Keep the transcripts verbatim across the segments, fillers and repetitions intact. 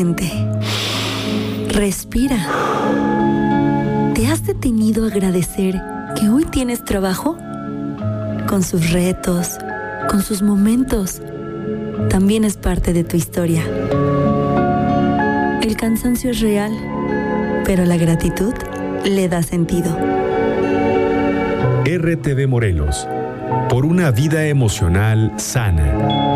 lentamente. Respira. ¿Te has detenido a agradecer que hoy tienes trabajo? Con sus retos, con sus momentos, también es parte de tu historia. El cansancio es real, pero la gratitud le da sentido. R T V Morelos, por una vida emocional sana.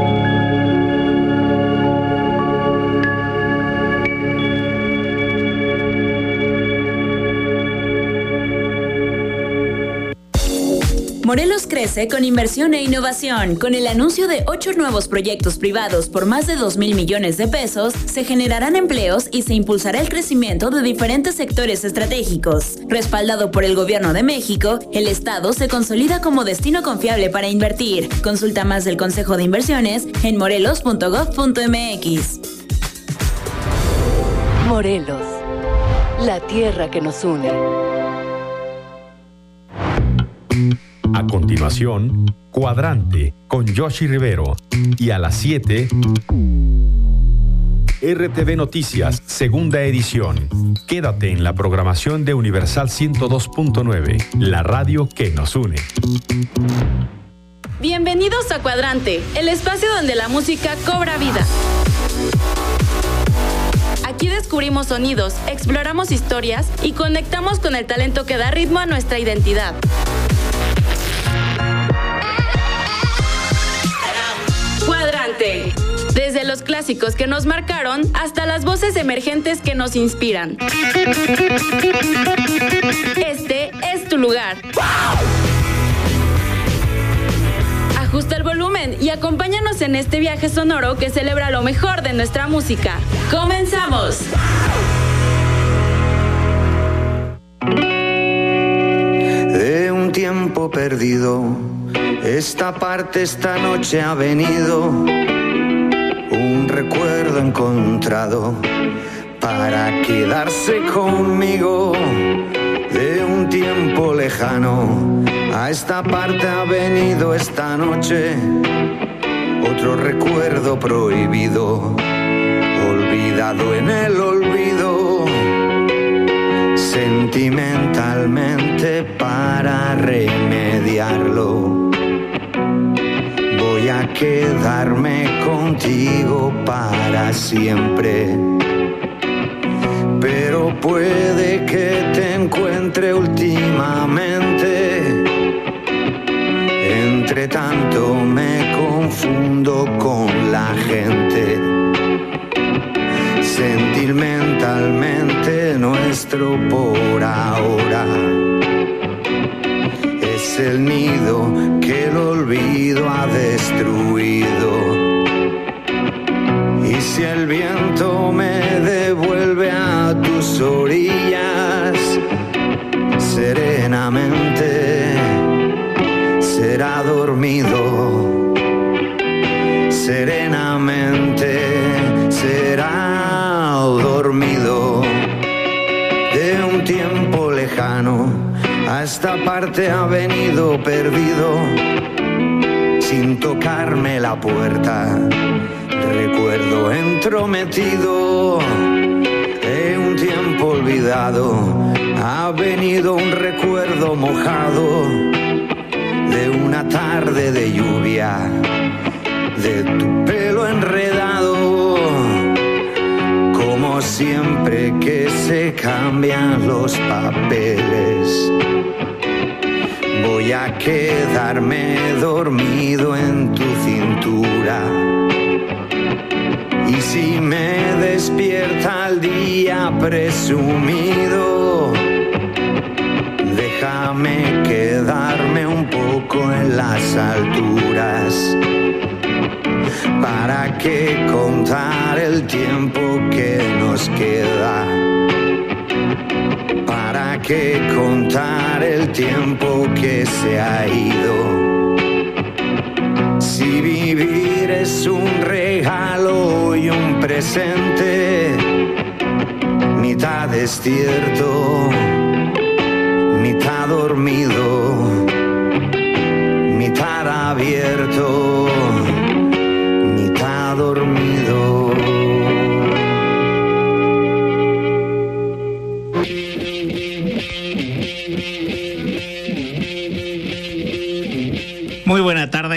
Morelos crece con inversión e innovación. Con el anuncio de ocho nuevos proyectos privados por más de dos mil millones de pesos, se generarán empleos y se impulsará el crecimiento de diferentes sectores estratégicos. Respaldado por el Gobierno de México, el Estado se consolida como destino confiable para invertir. Consulta más del Consejo de Inversiones en morelos punto gob punto m x. Morelos, la tierra que nos une. A continuación, Cuadrante con Yoshi Rivero. Y a las siete, R T V Noticias, segunda edición. Quédate en la programación de Universal ciento dos punto nueve, la radio que nos une. Bienvenidos a Cuadrante, el espacio donde la música cobra vida. Aquí descubrimos sonidos, exploramos historias y conectamos con el talento que da ritmo a nuestra identidad. Cuadrante. Desde los clásicos que nos marcaron hasta las voces emergentes que nos inspiran. Este es tu lugar. Ajusta el volumen y acompáñanos en este viaje sonoro que celebra lo mejor de nuestra música. ¡Comenzamos! De un tiempo perdido, esta parte esta noche ha venido, un recuerdo encontrado para quedarse conmigo. De un tiempo lejano, a esta parte ha venido esta noche, otro recuerdo prohibido, olvidado en el olvido, sentimentalmente para remediarlo. Voy a quedarme contigo para siempre, pero puede que te encuentre últimamente. Entre tanto me confundo con la gente. Sentimentalmente nuestro por ahora es el nido que el olvido ha destruido. Y si el viento me devuelve a tus orillas, serenamente será dormido, serenamente será dormido. De un tiempo lejano, a esta parte ha venido perdido, sin tocarme la puerta, recuerdo entrometido. De un tiempo olvidado, ha venido un recuerdo mojado, de una tarde de lluvia, de tu pelo enredado. Como siempre que se cambian los papeles, voy a quedarme dormido en tu cintura. Y si me despierta el día presumido, déjame quedarme un poco en las alturas. ¿Para qué contar el tiempo que nos queda? ¿Para qué contar el tiempo que se ha ido? Si vivir es un regalo y un presente, mitad despierto, mitad dormido, mitad abierto, mitad dormido.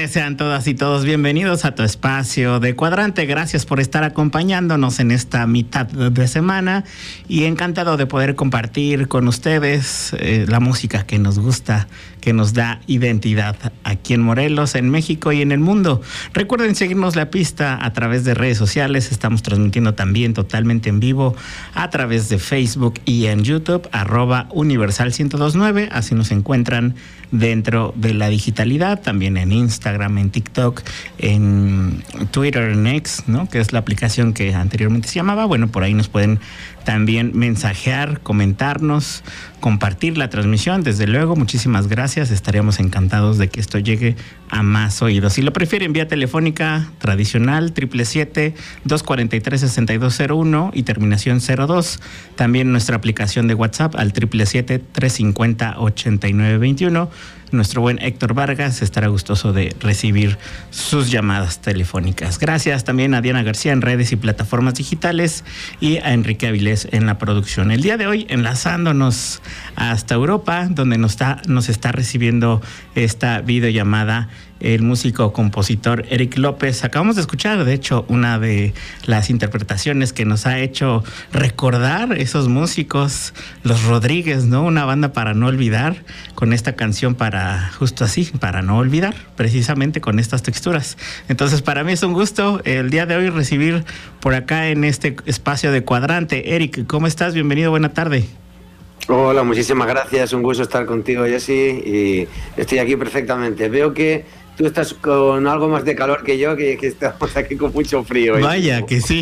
que sean todas y todos bienvenidos a tu espacio de Cuadrante. Gracias por estar acompañándonos en esta mitad de semana y encantado de poder compartir con ustedes eh, la música que nos gusta, que nos da identidad aquí en Morelos, en México y en el mundo. Recuerden seguirnos la pista a través de redes sociales. Estamos transmitiendo también totalmente en vivo a través de Facebook y en YouTube, arroba Universal ciento dos punto nueve. Así nos encuentran dentro de la digitalidad, también en Instagram, en TikTok, en Twitter, en X, ¿no? Que es la aplicación que anteriormente se llamaba. Bueno, por ahí nos pueden también mensajear, comentarnos, compartir la transmisión. Desde luego, muchísimas gracias. Estaríamos encantados de que esto llegue a más oídos. Si lo prefieren, vía telefónica tradicional, siete siete siete, dos cuatro tres, seis dos cero uno y terminación cero dos. También nuestra aplicación de WhatsApp al siete siete siete, tres cinco cero, ocho nueve dos uno. Nuestro buen Héctor Vargas estará gustoso de recibir sus llamadas telefónicas. Gracias también a Diana García en redes y plataformas digitales y a Enrique Avilés en la producción. El día de hoy, enlazándonos hasta Europa, donde nos está, nos está recibiendo esta videollamada el músico compositor Eric López. Acabamos de escuchar, de hecho, una de las interpretaciones que nos ha hecho recordar esos músicos, los Rodríguez, ¿no? Una banda para no olvidar, con esta canción para, justo así, para no olvidar, precisamente con estas texturas. Entonces, para mí es un gusto el día de hoy recibir por acá en este espacio de Cuadrante. Eric, ¿cómo estás? Bienvenido, buena tarde. Hola, muchísimas gracias, un gusto estar contigo, Jessy, y estoy aquí perfectamente. Veo que tú estás con algo más de calor que yo, que, que estamos aquí con mucho frío. ¿eh? Vaya que sí.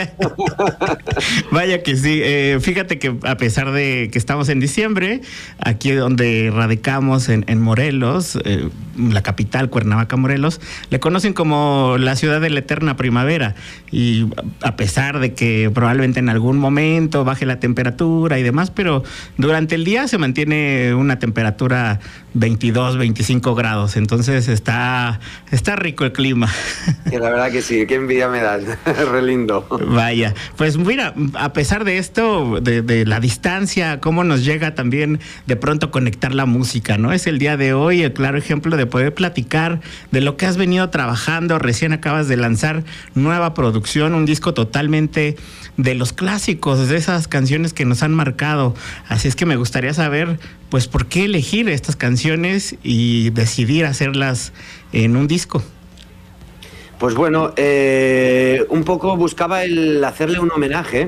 Vaya que sí. Eh, fíjate que a pesar de que estamos en diciembre, aquí donde radicamos en, en Morelos, eh, la capital, Cuernavaca, Morelos, le conocen como la ciudad de la eterna primavera. Y a pesar de que probablemente en algún momento baje la temperatura y demás, pero durante el día se mantiene una temperatura veintidós, veinticinco grados. Entonces está Está rico el clima. Que la verdad que sí, qué envidia me da, re lindo. Vaya, pues mira, a pesar de esto, de, de la distancia, cómo nos llega también de pronto conectar la música, ¿no? Es el día de hoy el claro ejemplo de poder platicar de lo que has venido trabajando. Recién acabas de lanzar nueva producción, un disco totalmente de los clásicos, de esas canciones que nos han marcado. Así es que me gustaría saber, pues, ¿por qué elegir estas canciones y decidir hacerlas en un disco? Pues bueno, eh, un poco buscaba el hacerle un homenaje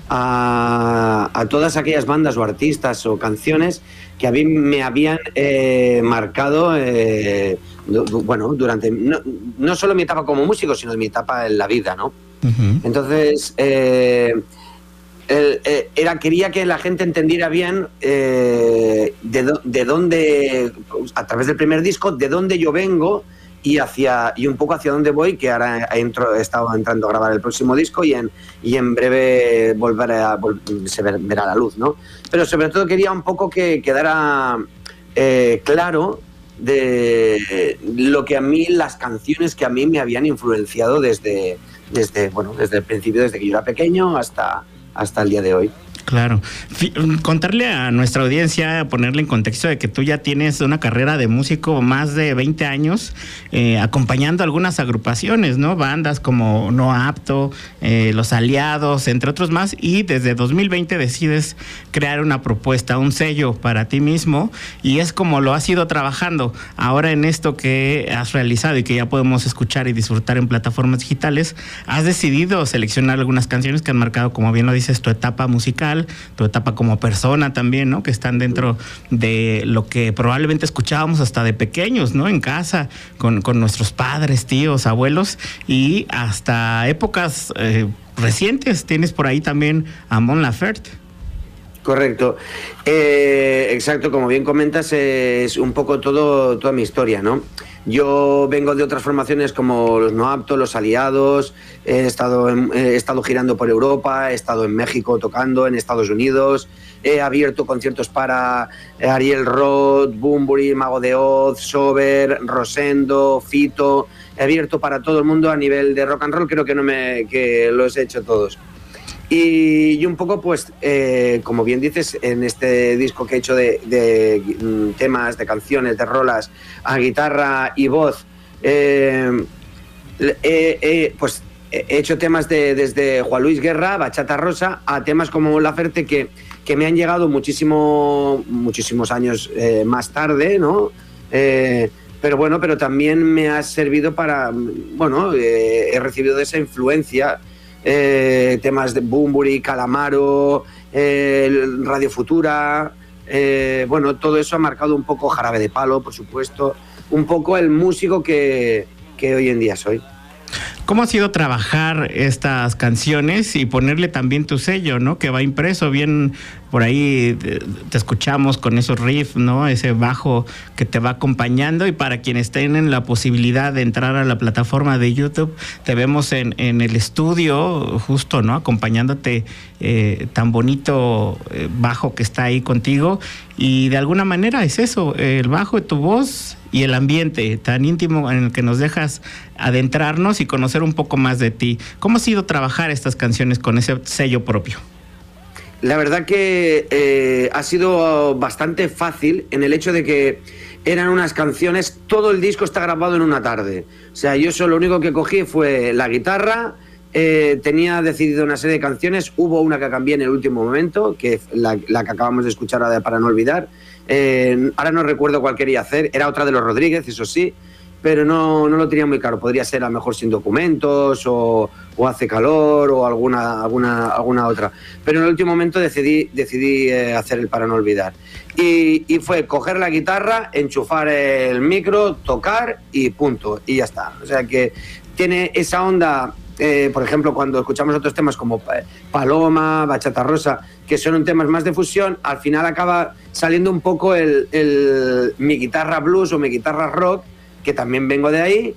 a, a todas aquellas bandas o artistas o canciones que a mí me habían eh, marcado, eh, bueno, durante, no, no solo mi etapa como músico, sino mi etapa en la vida, ¿no? Uh-huh. Entonces, eh, El, eh, era quería que la gente entendiera bien eh, de, do, de dónde, a través del primer disco, de dónde yo vengo y hacia y un poco hacia dónde voy, que ahora entro, he estado entrando a grabar el próximo disco y en, y en breve volverá, vol, se ver, verá la luz, ¿no? Pero sobre todo quería un poco que quedara eh, claro de lo que a mí, las canciones que a mí me habían influenciado desde, desde, bueno, desde el principio, desde que yo era pequeño hasta hasta el día de hoy. Claro. Contarle a nuestra audiencia, ponerle en contexto de que tú ya tienes una carrera de músico más de veinte años, eh, acompañando algunas agrupaciones, ¿no? Bandas como No Apto, eh, Los Aliados, entre otros más, y desde dos mil veinte decides crear una propuesta, un sello para ti mismo, y es como lo has ido trabajando. Ahora en esto que has realizado y que ya podemos escuchar y disfrutar en plataformas digitales, has decidido seleccionar algunas canciones que han marcado, como bien lo dices, tu etapa musical, tu etapa como persona también, ¿no? Que están dentro de lo que probablemente escuchábamos hasta de pequeños, ¿no? En casa, con, con nuestros padres, tíos, abuelos, y hasta épocas eh, recientes. Tienes por ahí también a Mon Laferte. Correcto. Eh, exacto, como bien comentas, es un poco todo toda mi historia, ¿no? Yo vengo de otras formaciones como los No Apto, Los Aliados, he estado, en, he estado girando por Europa, he estado en México tocando, en Estados Unidos, he abierto conciertos para Ariel Roth, Bunbury, Mago de Oz, Sober, Rosendo, Fito, he abierto para todo el mundo a nivel de rock and roll, creo que, no me, que los he hecho todos. Y, y un poco, pues, eh, como bien dices, en este disco que he hecho de, de temas, de canciones, de rolas a guitarra y voz, Eh, eh, eh, pues he hecho temas de, desde Juan Luis Guerra, Bachata Rosa, a temas como Mon Laferte que, que me han llegado muchísimo, muchísimos años eh, más tarde, ¿no? Eh, pero bueno, pero también me ha servido para, bueno, eh, he recibido de esa influencia, eh, temas de Bunbury, Calamaro, eh, Radio Futura, eh, bueno, todo eso ha marcado un poco Jarabe de Palo, por supuesto, un poco el músico que, que hoy en día soy. ¿Cómo ha sido trabajar estas canciones y ponerle también tu sello, ¿no? Que va impreso bien por ahí, te escuchamos con esos riffs, ¿no? Ese bajo que te va acompañando, y para quienes tienen la posibilidad de entrar a la plataforma de YouTube, te vemos en, en el estudio justo, ¿no? Acompañándote eh, tan bonito eh, bajo que está ahí contigo, y de alguna manera es eso, el bajo, tu voz y el ambiente tan íntimo en el que nos dejas adentrarnos y conocer un poco más de ti. ¿Cómo ha sido trabajar estas canciones con ese sello propio? La verdad que eh, ha sido bastante fácil en el hecho de que eran unas canciones, todo el disco está grabado en una tarde. O sea, yo solo lo único que cogí fue la guitarra, eh, tenía decidido una serie de canciones, hubo una que cambié en el último momento, que es la, la que acabamos de escuchar ahora de Para no olvidar. Eh, ahora no recuerdo cuál quería hacer, era otra de los Rodríguez, eso sí, pero no, no lo tenía muy claro. Podría ser a lo mejor Sin Documentos o, o Hace Calor o alguna, alguna, alguna otra. Pero en el último momento decidí, decidí eh, hacer el Para no olvidar. Y, y fue coger la guitarra, enchufar el micro, tocar y punto. Y ya está. O sea que tiene esa onda, eh, por ejemplo, cuando escuchamos otros temas como Paloma, Bachata Rosa, que son temas más de fusión, al final acaba saliendo un poco el, el, mi guitarra blues o mi guitarra rock, que también vengo de ahí,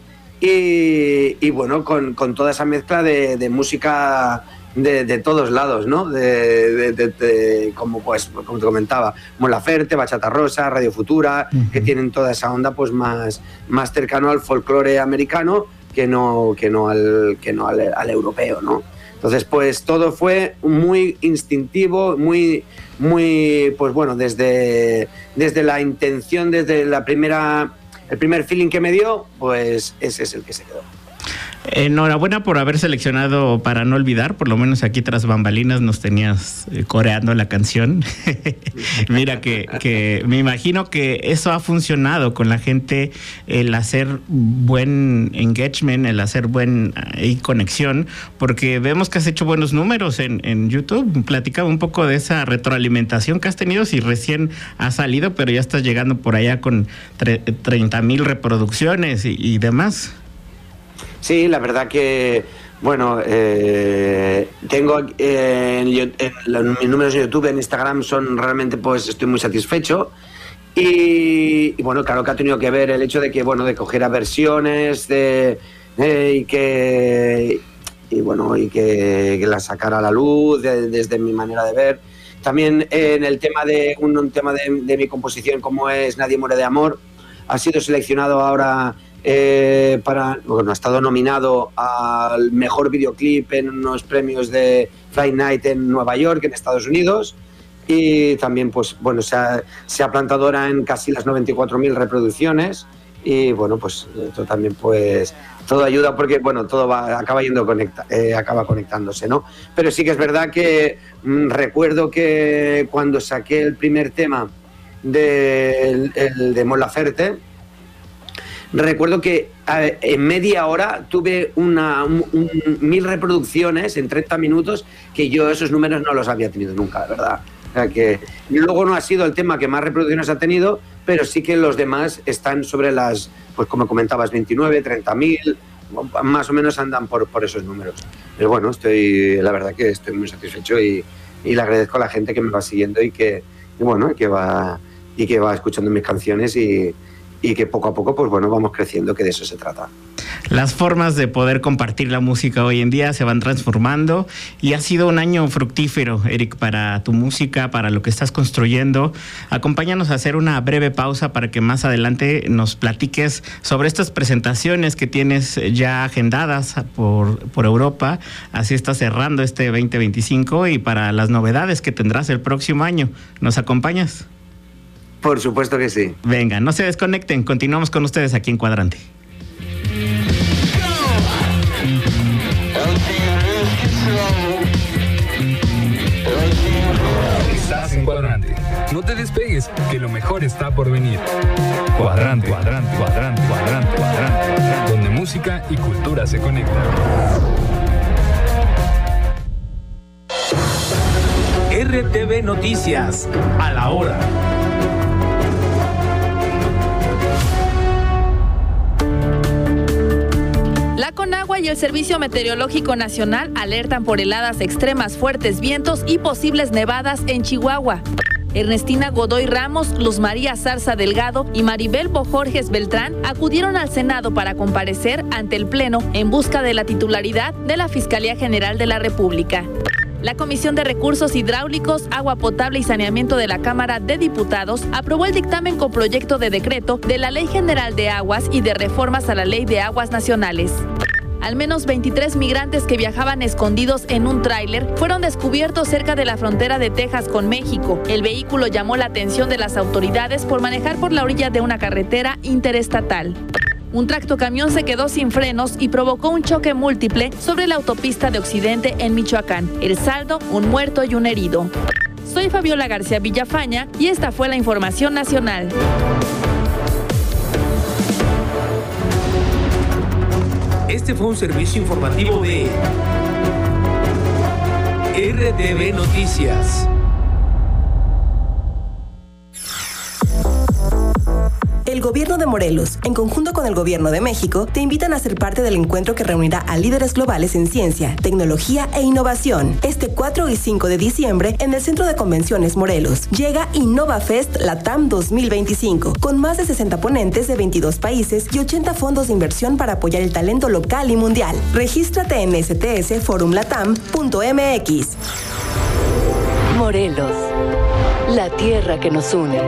y, y bueno, con, con toda esa mezcla de, de música de, de todos lados, ¿no? De, de, de, de, como, pues, como te comentaba, Mon Laferte, Bachata Rosa, Radio Futura, uh-huh. que tienen toda esa onda pues más, más cercano al folclore americano que no, que no, al, que no al, al europeo, ¿no? Entonces, pues todo fue muy instintivo, muy, muy, pues bueno, desde, desde la intención, desde la primera... El primer feeling que me dio, pues ese es el que se quedó. Enhorabuena por haber seleccionado Para no olvidar, por lo menos aquí tras bambalinas nos tenías coreando la canción. Mira que, que me imagino que eso ha funcionado con la gente, el hacer buen engagement, el hacer buen eh, conexión, porque vemos que has hecho buenos números en, en YouTube. Platicaba un poco de esa retroalimentación que has tenido, si recién ha salido, pero ya estás llegando por allá con treinta mil reproducciones y, y demás. Sí, la verdad que, bueno, eh, tengo eh, en, en, en mis números de YouTube, en Instagram son realmente, pues estoy muy satisfecho. Y, y bueno, claro que ha tenido que ver el hecho de que, bueno, de coger a versiones de, eh, y que, y bueno, y que, que la sacara a la luz de, desde mi manera de ver. También en el tema de un, un tema de, de mi composición, como es Nadie muere de amor, ha sido seleccionado ahora. Eh, para, bueno, ha estado nominado al mejor videoclip en unos premios de Friday Night en Nueva York, en Estados Unidos, y también, pues bueno, se ha, se ha plantado ahora en casi las noventa y cuatro mil reproducciones, y bueno, pues esto también, pues todo ayuda porque, bueno, todo va, acaba yendo conecta, eh, acaba conectándose, ¿no? Pero sí que es verdad que mmm, recuerdo que cuando saqué el primer tema de, el, el de Mon Laferte, recuerdo que ver, en media hora tuve una, un, un, mil reproducciones en treinta minutos, que yo esos números no los había tenido nunca, la verdad. O sea que luego no ha sido el tema que más reproducciones ha tenido, pero sí que los demás están sobre las, pues como comentabas, veintinueve, treinta mil, más o menos andan por, por esos números. Pero bueno, estoy, la verdad que estoy muy satisfecho y, y le agradezco a la gente que me va siguiendo y que, y bueno, que va, y que va escuchando mis canciones y y que poco a poco, pues bueno, vamos creciendo, que de eso se trata. Las formas de poder compartir la música hoy en día se van transformando y ha sido un año fructífero, Eric, para tu música, para lo que estás construyendo. Acompáñanos a hacer una breve pausa para que más adelante nos platiques sobre estas presentaciones que tienes ya agendadas por, por Europa. Así estás cerrando este veinte veinticinco y para las novedades que tendrás el próximo año. ¿Nos acompañas? Por supuesto que sí. Venga, no se desconecten, continuamos con ustedes aquí en Cuadrante. No te despegues, que lo mejor está por venir. Cuadrante, cuadrante, cuadrante, cuadrante, cuadrante, cuadrante, donde música y cultura se conectan. R T V Noticias, a la hora. La Conagua y el Servicio Meteorológico Nacional alertan por heladas extremas, fuertes vientos y posibles nevadas en Chihuahua. Ernestina Godoy Ramos, Luz María Zarza Delgado y Maribel Bojorges Beltrán acudieron al Senado para comparecer ante el Pleno en busca de la titularidad de la Fiscalía General de la República. La Comisión de Recursos Hidráulicos, Agua Potable y Saneamiento de la Cámara de Diputados aprobó el dictamen con proyecto de decreto de la Ley General de Aguas y de reformas a la Ley de Aguas Nacionales. Al menos veintitrés migrantes que viajaban escondidos en un tráiler fueron descubiertos cerca de la frontera de Texas con México. El vehículo llamó la atención de las autoridades por manejar por la orilla de una carretera interestatal. Un tractocamión se quedó sin frenos y provocó un choque múltiple sobre la autopista de Occidente en Michoacán. El saldo, un muerto y un herido. Soy Fabiola García Villafaña y esta fue la información nacional. Este fue un servicio informativo de R T V Noticias. El Gobierno de Morelos, en conjunto con el Gobierno de México, te invitan a ser parte del encuentro que reunirá a líderes globales en ciencia, tecnología e innovación. Este cuatro y cinco de diciembre, en el Centro de Convenciones Morelos, llega InnovaFest Latam dos mil veinticinco, con más de sesenta ponentes de veintidós países y ochenta fondos de inversión para apoyar el talento local y mundial. Regístrate en s t s forum latam punto m x. Morelos, la tierra que nos une.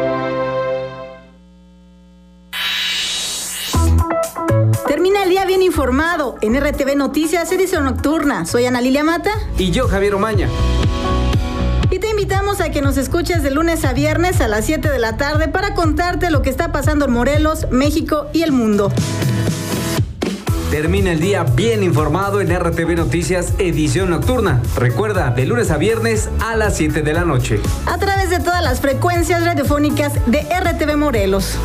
Termina el día bien informado en R T V Noticias, edición nocturna. Soy Ana Lilia Mata. Y yo, Javier Omaña. Y te invitamos a que nos escuches de lunes a viernes a las siete de la tarde para contarte lo que está pasando en Morelos, México y el mundo. Termina el día bien informado en R T V Noticias, edición nocturna. Recuerda, de lunes a viernes a las siete de la noche. A través de todas las frecuencias radiofónicas de R T V Morelos.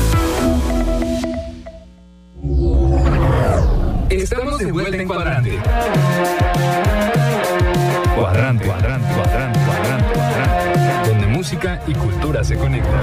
Estamos de vuelta en Cuadrante. Cuadrante, cuadrante, cuadrante, cuadrante, cuadrante, donde música y cultura se conectan.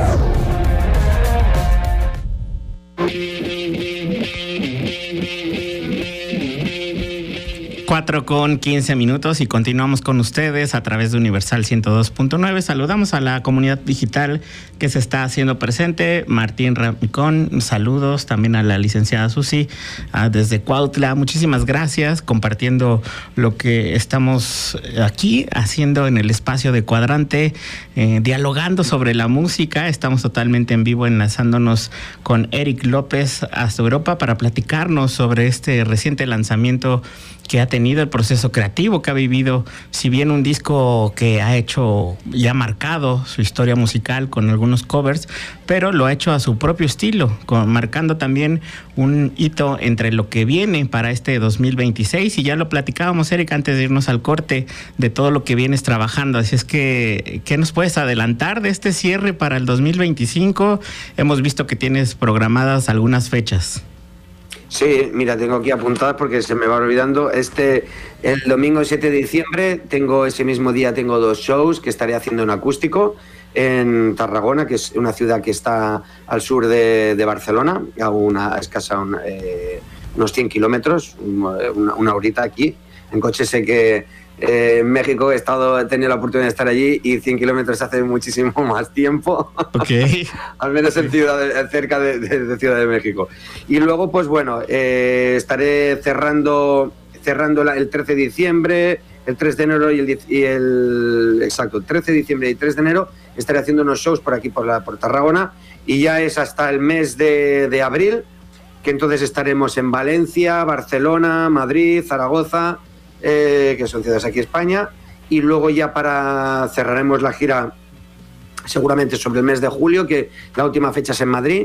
cuatro con quince minutos y continuamos con ustedes a través de Universal ciento dos punto nueve. Saludamos a la comunidad digital que se está haciendo presente. Martín Ramicón, saludos. También a la licenciada Susi desde Cuautla. Muchísimas gracias compartiendo lo que estamos aquí haciendo en el espacio de Cuadrante, eh, dialogando sobre la música. Estamos totalmente en vivo enlazándonos con Eric López hasta Europa para platicarnos sobre este reciente lanzamiento que ha tenido, el proceso creativo que ha vivido, si bien un disco que ha hecho y ha marcado su historia musical con algunos covers, pero lo ha hecho a su propio estilo, con, marcando también un hito entre lo que viene para este dos mil veintiséis, y ya lo platicábamos, Eric, antes de irnos al corte, de todo lo que vienes trabajando. Así es que, ¿qué nos puedes adelantar de este cierre para el dos mil veinticinco? Hemos visto que tienes programadas algunas fechas. Sí, mira, tengo aquí apuntadas porque se me va olvidando. Este, el domingo siete de diciembre, tengo ese mismo día tengo dos shows que estaré haciendo en acústico en Tarragona, que es una ciudad que está al sur de, de Barcelona, a una escasa una, eh, unos cien kilómetros, una, una horita aquí. En coche sé que eh, en México he estado he tenido la oportunidad de estar allí y cien kilómetros hace muchísimo más tiempo. Okay. Al menos en ciudad de, cerca de, de, de Ciudad de México. Y luego, pues bueno, eh, estaré cerrando cerrando la, el trece de diciembre, el tres de enero y el, y el exacto, el trece de diciembre y tres de enero estaré haciendo unos shows por aquí por la por Tarragona, y ya es hasta el mes de, de abril, que entonces estaremos en Valencia, Barcelona, Madrid, Zaragoza, eh, que son ciudades aquí en España, y luego ya para cerraremos la gira seguramente sobre el mes de julio, que la última fecha es en Madrid,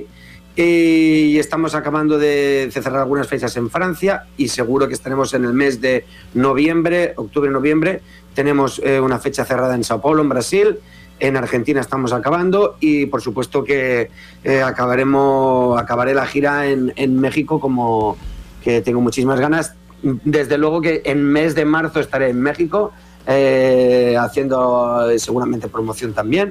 y estamos acabando de cerrar algunas fechas en Francia, y seguro que estaremos en el mes de noviembre, octubre-noviembre, tenemos eh, una fecha cerrada en Sao Paulo, en Brasil, En Argentina estamos acabando y por supuesto que eh, acabaremos, acabaré la gira en, en México, como que tengo muchísimas ganas. Desde luego que en mes de marzo estaré en México eh, haciendo seguramente promoción también.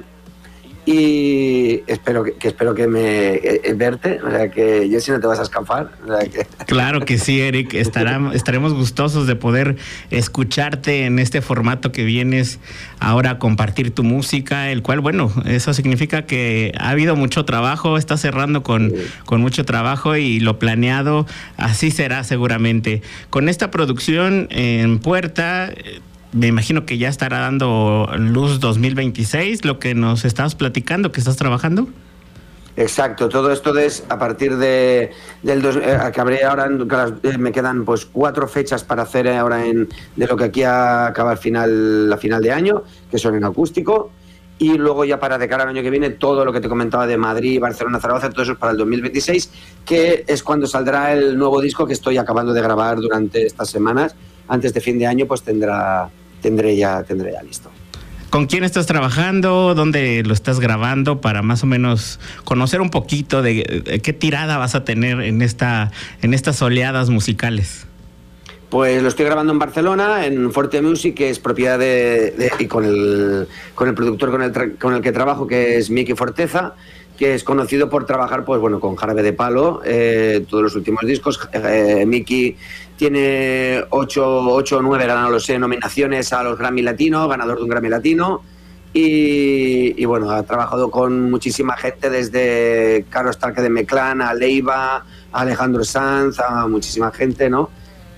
Y espero que, que espero que me eh, verte, o sea que yo si no te vas a escapar. O sea que... Claro que sí, Eric, estará, estaremos gustosos de poder escucharte en este formato que vienes ahora a compartir tu música, el cual, bueno, eso significa que ha habido mucho trabajo, estás cerrando con, sí. con mucho trabajo y lo planeado así será seguramente. Con esta producción en puerta, me imagino que ya estará dando luz dos mil veintiséis, lo que nos estabas platicando, que estás trabajando. Exacto, todo esto es a partir de del dos, eh, acabaré ahora, eh, me quedan pues cuatro fechas para hacer ahora en de lo que aquí acaba el final, la final de año, que son en acústico, y luego ya para de cara al año que viene todo lo que te comentaba de Madrid, Barcelona, Zaragoza, todo eso es para el dos mil veintiséis, que es cuando saldrá el nuevo disco que estoy acabando de grabar durante estas semanas. Antes de fin de año pues tendrá tendré ya tendré ya listo. ¿Con quién estás trabajando? ¿Dónde lo estás grabando? Para más o menos conocer un poquito de, de qué tirada vas a tener en esta en estas oleadas musicales. Pues lo estoy grabando en Barcelona, en Forte Music, que es propiedad de, de y con el con el productor con el tra- con el que trabajo, que es Miki Forteza, que es conocido por trabajar pues bueno con Jarabe de Palo, eh, todos los últimos discos. eh, Miki tiene ocho o nueve, no lo sé, nominaciones a los Grammy Latino, ganador de un Grammy Latino, y, y bueno, ha trabajado con muchísima gente, desde Carlos Tarque de Meclán, a Leiva, a Alejandro Sanz, a muchísima gente, ¿no?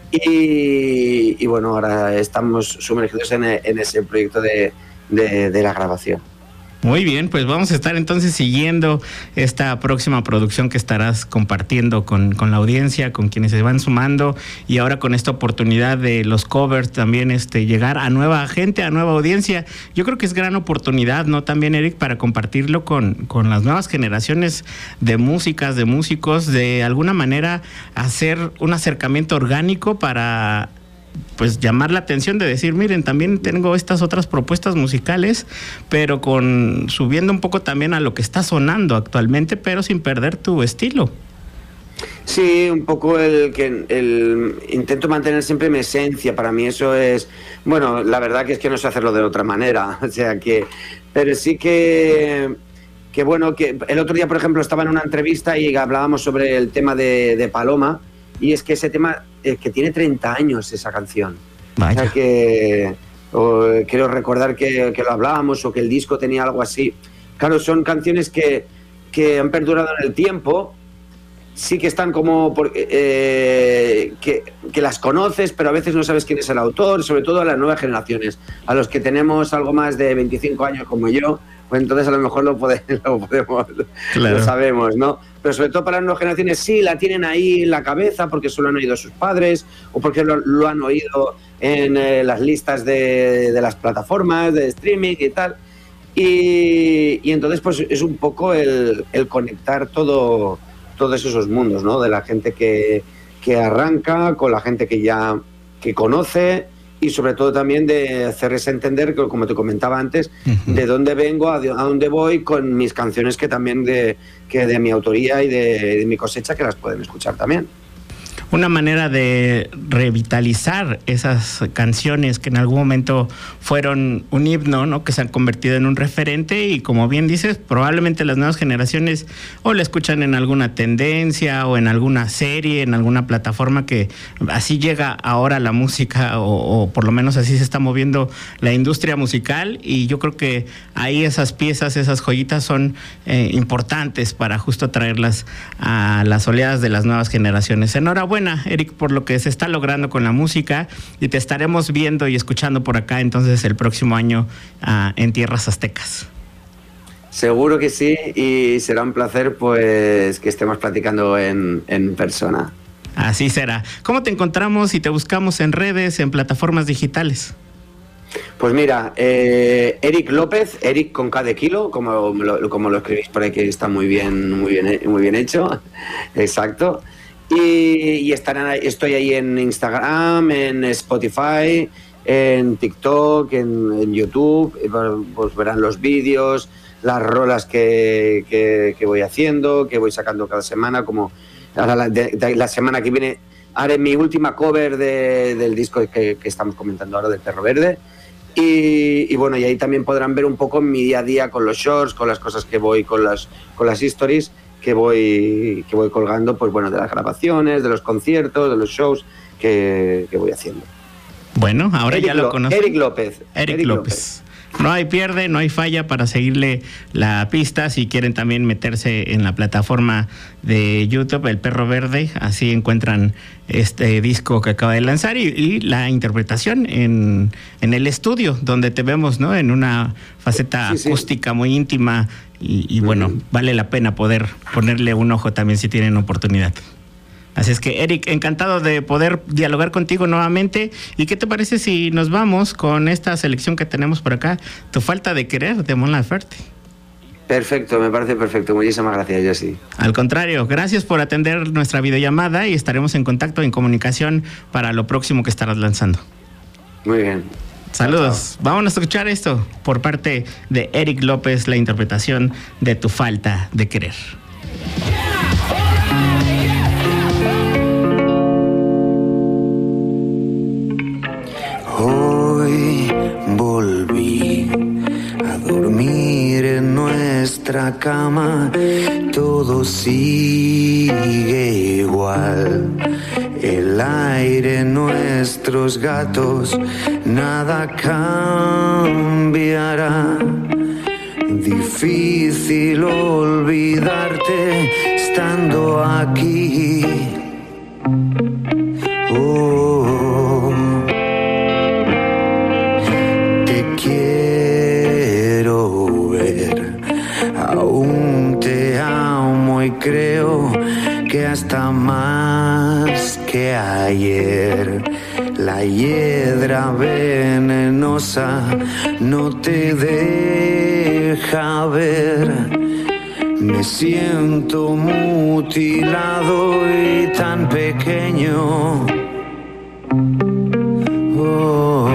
Y, y bueno, ahora estamos sumergidos en, en ese proyecto de, de, de la grabación. Muy bien, pues vamos a estar entonces siguiendo esta próxima producción que estarás compartiendo con, con la audiencia, con quienes se van sumando, y ahora con esta oportunidad de los covers también este llegar a nueva gente, a nueva audiencia. Yo creo que es gran oportunidad, ¿no? También, Eric, para compartirlo con, con las nuevas generaciones de músicas, de músicos, de alguna manera hacer un acercamiento orgánico para pues llamar la atención, de decir, miren, también tengo estas otras propuestas musicales, pero con subiendo un poco también a lo que está sonando actualmente, pero sin perder tu estilo. Sí, un poco el que el intento mantener siempre mi esencia. Para mí eso es, bueno, la verdad que es que no sé hacerlo de otra manera, o sea que, pero sí que que bueno, que el otro día, por ejemplo, estaba en una entrevista y hablábamos sobre el tema de, de Paloma. Y es que ese tema, eh, que tiene treinta años esa canción. Vaya. O sea que, o, quiero recordar que, que lo hablábamos, o que el disco tenía algo así. Claro, son canciones que, que han perdurado en el tiempo, sí que están como, por, eh, que, que las conoces, pero a veces no sabes quién es el autor, sobre todo a las nuevas generaciones, a los que tenemos algo más de veinticinco años como yo, pues entonces a lo mejor lo podemos, lo, podemos, claro. Lo sabemos, ¿no? Pero sobre todo para las nuevas generaciones sí la tienen ahí en la cabeza porque solo han oído a sus padres o porque lo, lo han oído en eh, las listas de, de las plataformas de streaming y tal. Y, y entonces pues es un poco el, el conectar todo, todos esos mundos, ¿no? De la gente que, que arranca con la gente que ya que conoce, y sobre todo también de hacerles entender, que, como te comentaba antes, uh-huh. de dónde vengo, a, de, a dónde voy con mis canciones, que también de, que de mi autoría y de, de mi cosecha, que las pueden escuchar también. Una manera de revitalizar esas canciones que en algún momento fueron un himno, ¿no? Que se han convertido en un referente, y como bien dices, probablemente las nuevas generaciones o la escuchan en alguna tendencia o en alguna serie, en alguna plataforma, que así llega ahora la música, o, o por lo menos así se está moviendo la industria musical, y yo creo que ahí esas piezas, esas joyitas son eh, importantes para justo traerlas a las oleadas de las nuevas generaciones. Enhorabuena, Eric, por lo que se está logrando con la música, y te estaremos viendo y escuchando por acá entonces el próximo año uh, en tierras aztecas. Seguro que sí, y será un placer pues que estemos platicando en, en persona. Así será. ¿Cómo te encontramos y te buscamos en redes, en plataformas digitales? Pues mira, eh, Eric López, Eric con K de kilo, como lo, como lo escribís por ahí, que está muy bien, muy bien, muy bien hecho. Exacto. Y, y estarán ahí, estoy ahí en Instagram, en Spotify, en TikTok, en, en YouTube, pues verán los vídeos, las rolas que, que, que voy haciendo, que voy sacando cada semana, como la, de, de, la semana que viene haré mi última cover de, del disco que, que estamos comentando ahora, del Perro Verde. Y, y bueno, y ahí también podrán ver un poco mi día a día con los shorts, con las cosas que voy, con las, con las stories que voy, que voy colgando, pues bueno, de las grabaciones, de los conciertos, de los shows que, que voy haciendo. Bueno, ahora Eric ya lo conocen. Eric López. Eric, Eric López. López. No hay pierde, no hay falla para seguirle la pista. Si quieren también meterse en la plataforma de YouTube, El Perro Verde, así encuentran este disco que acaba de lanzar y, y la interpretación en, en el estudio, donde te vemos, ¿no? En una faceta sí, acústica sí. muy íntima y, y bueno, uh-huh. vale la pena poder ponerle un ojo también si tienen oportunidad. Así es que, Eric, encantado de poder dialogar contigo nuevamente. ¿Y qué te parece si nos vamos con esta selección que tenemos por acá? Tu falta de querer, de Mon Laferte. Perfecto, me parece perfecto. Muchísimas gracias, Jessy. Al contrario, gracias por atender nuestra videollamada y estaremos en contacto, en comunicación para lo próximo que estarás lanzando. Muy bien. Saludos. Chao. Vamos a escuchar esto por parte de Eric López, la interpretación de Tu falta de querer. Hoy volví a dormir en nuestra cama, todo sigue igual. El aire, nuestros gatos, nada cambiará. Difícil olvidarte estando aquí. Oh. Aún te amo y creo que hasta más que ayer. La hiedra venenosa no te deja ver. Me siento mutilado y tan pequeño. Oh.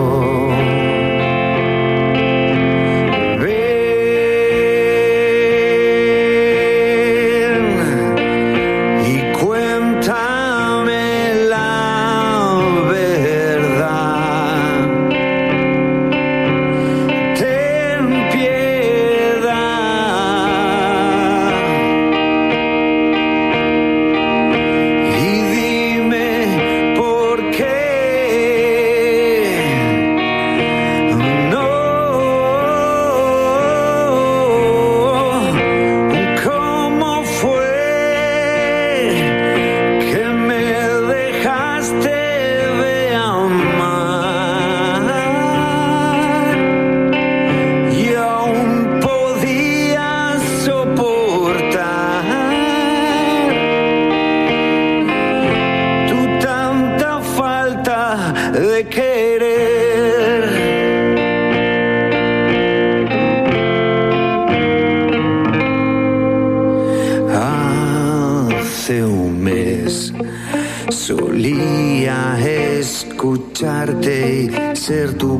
Ser tu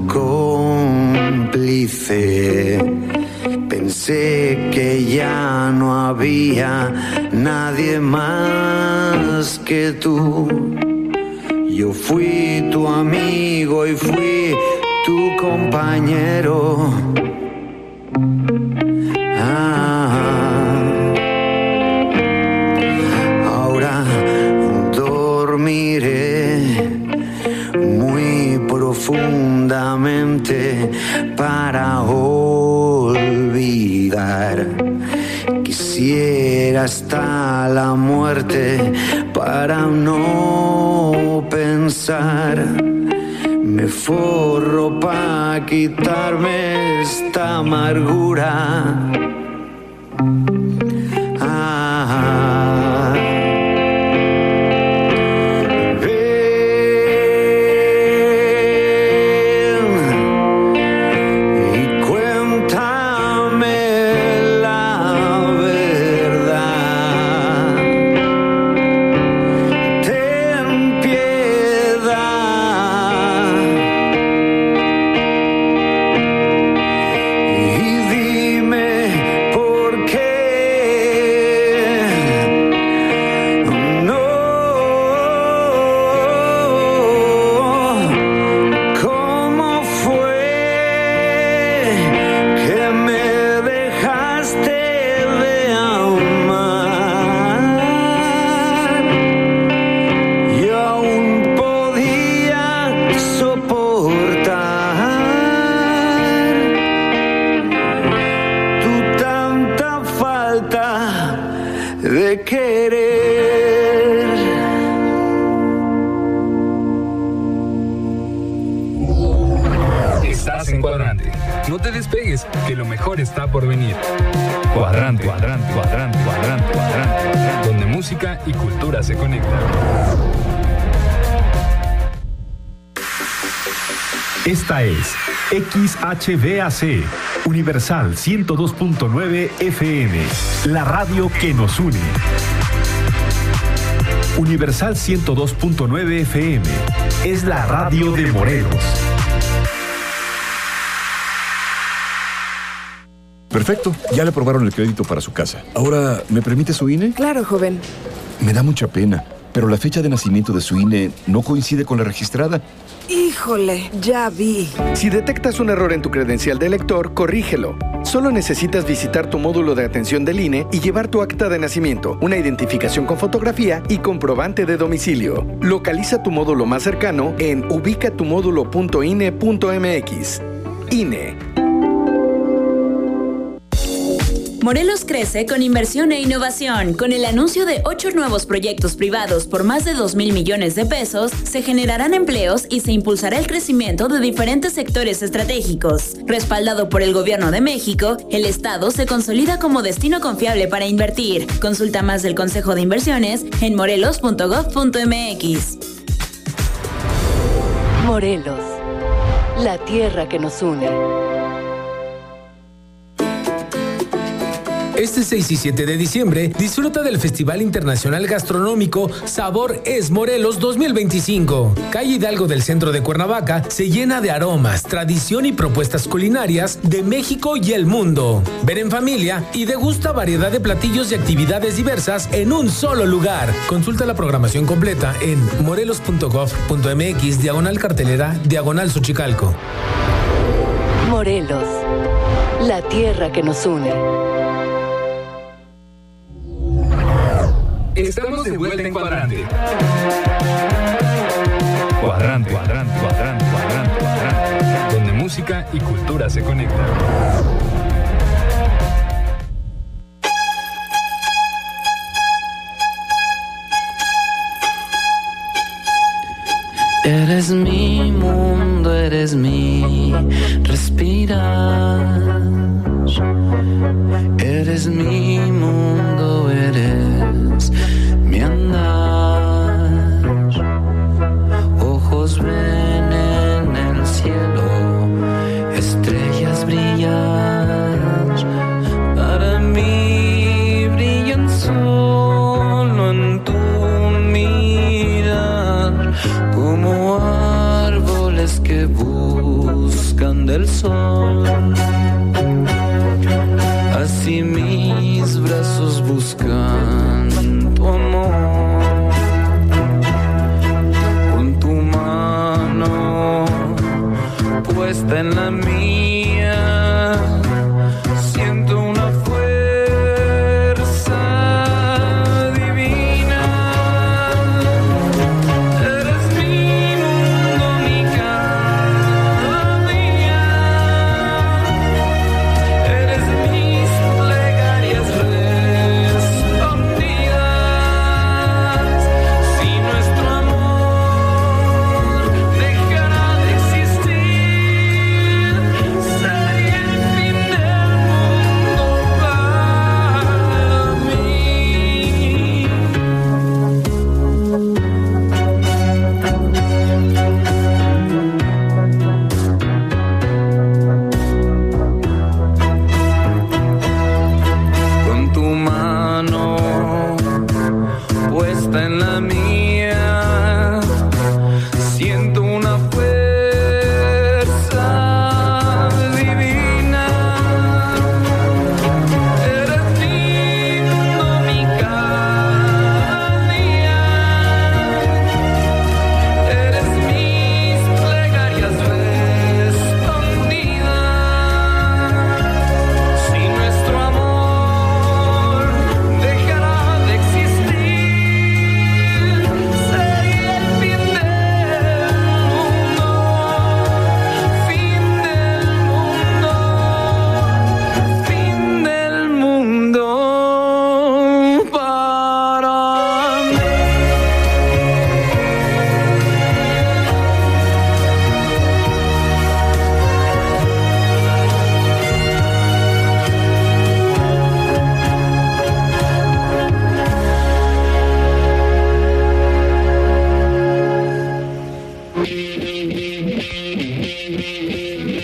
cómplice. Pensé que ya no había nadie más que tú. Yo fui tu amigo y fui tu compañero. Ah, ahora dormiré profundamente para olvidar. Quisiera hasta la muerte para no pensar. Me forro para quitarme esta amargura. Ah, Cuadrante. No te despegues, que lo mejor está por venir. Cuadrante, cuadrante, cuadrante, cuadrante, cuadrante, donde música y cultura se conectan. Esta es X H B A C, Universal ciento dos punto nueve F M, la radio que nos une. Universal ciento dos punto nueve F M, es la radio de Morelos. Perfecto, ya le aprobaron el crédito para su casa. Ahora, ¿me permite su I N E? Claro, joven. Me da mucha pena, pero la fecha de nacimiento de su I N E no coincide con la registrada. Híjole, ya vi. Si detectas un error en tu credencial de elector, corrígelo. Solo necesitas visitar tu módulo de atención del I N E y llevar tu acta de nacimiento, una identificación con fotografía y comprobante de domicilio. Localiza tu módulo más cercano en ubica tu módulo punto I N E punto M X. I N E. Morelos crece con inversión e innovación. Con el anuncio de ocho nuevos proyectos privados por más de dos mil millones de pesos, se generarán empleos y se impulsará el crecimiento de diferentes sectores estratégicos. Respaldado por el Gobierno de México, el Estado se consolida como destino confiable para invertir. Consulta más del Consejo de Inversiones en morelos punto gob punto m x. Morelos, la tierra que nos une. Este seis y siete de diciembre, disfruta del Festival Internacional Gastronómico Sabor es Morelos dos mil veinticinco. Calle Hidalgo del centro de Cuernavaca se llena de aromas, tradición y propuestas culinarias de México y el mundo. Ven en familia y degusta variedad de platillos y actividades diversas en un solo lugar. Consulta la programación completa en morelos punto gob punto m x diagonal cartelera diagonal Xochicalco. Morelos, la tierra que nos une. Estamos de vuelta en Cuadrante. Cuadrante, cuadrante, cuadrante, cuadrante, cuadrante, donde música y cultura se conectan. Eres mi mundo, eres mi respirar. Eres mi mundo, eres mi andar. Ojos ven en el cielo, estrellas brillan. Para mí brillan solo en tu mirar, como árboles que buscan del sol. Así mis brazos buscan tu amor. Con tu mano puesta en la mía, siento una fuerza divina. Eres mi mundo, mi cada día. Eres mis plegarias respondidas. Si nuestro amor dejara de existir, sería infinito.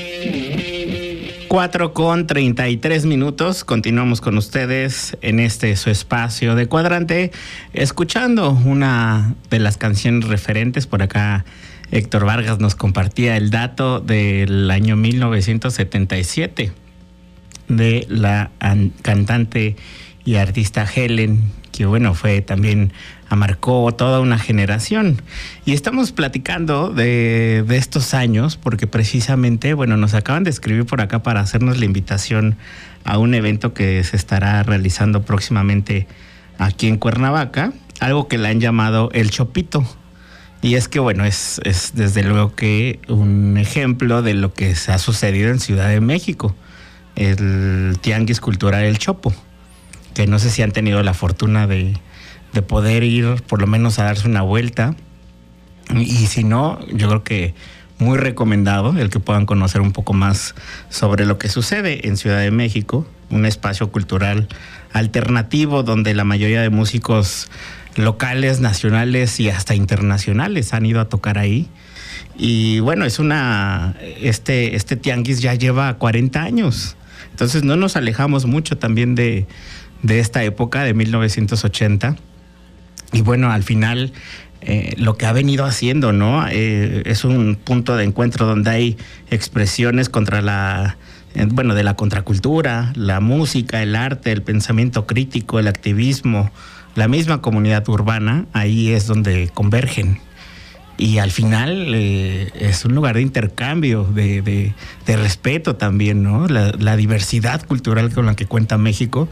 cuatro con treinta y tres minutos. Continuamos con ustedes en este su espacio de Cuadrante, escuchando una de las canciones referentes. Por acá Héctor Vargas nos compartía el dato del año mil novecientos setenta y siete de la cantante y artista Helen, que bueno, fue también, marcó toda una generación. Y estamos platicando de, de estos años porque precisamente, bueno, nos acaban de escribir por acá para hacernos la invitación a un evento que se estará realizando próximamente aquí en Cuernavaca, algo que le han llamado el Chopito. Y es que, bueno, es, es desde luego que un ejemplo de lo que se ha sucedido en Ciudad de México, el Tianguis Cultural El Chopo, que no sé si han tenido la fortuna de, de poder ir por lo menos a darse una vuelta. Y si no, yo creo que muy recomendado el que puedan conocer un poco más sobre lo que sucede en Ciudad de México, un espacio cultural alternativo donde la mayoría de músicos locales, nacionales y hasta internacionales han ido a tocar ahí. Y bueno, es una este, este tianguis ya lleva cuarenta años. Entonces no nos alejamos mucho también de, de esta época de mil novecientos ochenta. Y bueno, al final eh, lo que ha venido haciendo, ¿no? Eh, es un punto de encuentro donde hay expresiones contra la, eh, bueno, de la contracultura, la música, el arte, el pensamiento crítico, el activismo, la misma comunidad urbana. Ahí es donde convergen. Y al final eh, es un lugar de intercambio, de, de, de respeto también, ¿no? La, la diversidad cultural con la que cuenta México.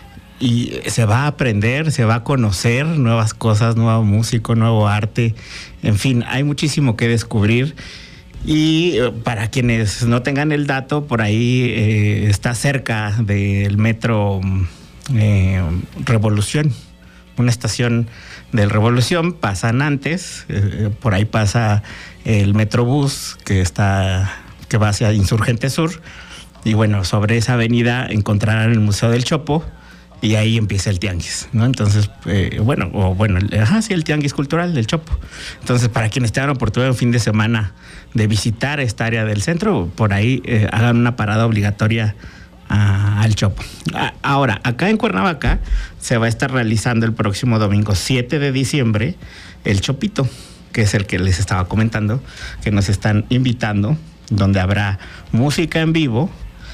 Y se va a aprender, se va a conocer nuevas cosas, nuevo músico, nuevo arte. En fin, hay muchísimo que descubrir. Y para quienes no tengan el dato, por ahí eh, está cerca del metro eh, Revolución, una estación del Revolución. Pasan antes, eh, por ahí pasa el Metrobús que está que va hacia Insurgente Sur. Y bueno, sobre esa avenida encontrarán el Museo del Chopo. Y ahí empieza el tianguis, ¿no? Entonces, eh, bueno, o bueno, el, ajá, sí, el tianguis cultural del Chopo. Entonces, para quienes tengan oportunidad un fin de semana de visitar esta área del centro, por ahí eh, hagan una parada obligatoria a, al Chopo. A, ahora, acá en Cuernavaca se va a estar realizando el próximo domingo siete de diciembre el Chopito, que es el que les estaba comentando, que nos están invitando, donde habrá música en vivo.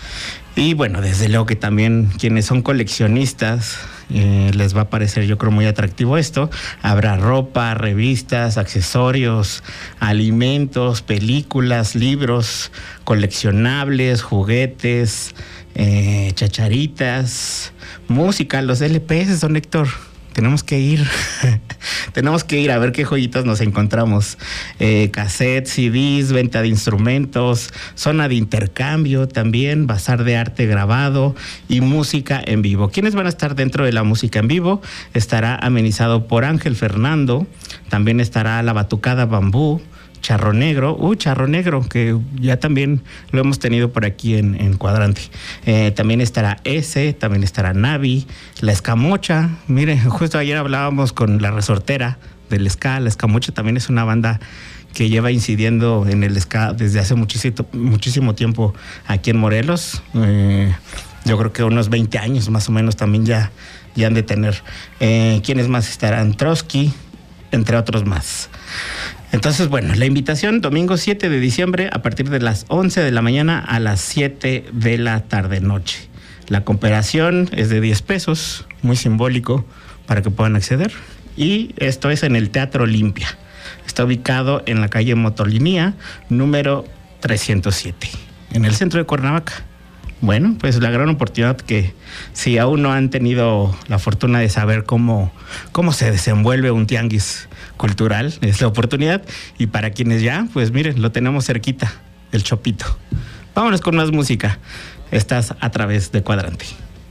Y bueno, desde luego que también quienes son coleccionistas eh, les va a parecer, yo creo, muy atractivo esto. Habrá ropa, revistas, accesorios, alimentos, películas, libros, coleccionables, juguetes, eh, chacharitas, música. Los L P S, don Héctor. Tenemos que ir, tenemos que ir a ver qué joyitas nos encontramos. Eh, cassettes, C Ds, venta de instrumentos, zona de intercambio también, bazar de arte grabado y música en vivo. ¿Quiénes van a estar dentro de la música en vivo? Estará amenizado por Ángel Fernando, también estará la Batucada Bambú, Charro Negro, uh, Charro Negro, que ya también lo hemos tenido por aquí en, en Cuadrante. Eh, también estará ese, también estará Navi, La Escamocha. Mire, justo ayer hablábamos con la resortera del ska. La Escamocha también es una banda que lleva incidiendo en el ska desde hace muchísimo, muchísimo tiempo aquí en Morelos. Eh, yo creo que unos veinte años más o menos también ya, ya han de tener. Eh, ¿Quiénes más estarán? Trotsky, entre otros más. Entonces, bueno, la invitación domingo siete de diciembre a partir de las once de la mañana a las siete de la tarde-noche. La cooperación es de diez pesos, muy simbólico para que puedan acceder. Y esto es en el Teatro Olimpia. Está ubicado en la calle Motolinía, número trescientos siete, en el centro de Cuernavaca. Bueno, pues la gran oportunidad que si aún no han tenido la fortuna de saber cómo, cómo se desenvuelve un tianguis cultural, es la oportunidad. Y para quienes ya, pues miren, lo tenemos cerquita, el Chopito. Vámonos con más música. Estás a través de Cuadrante.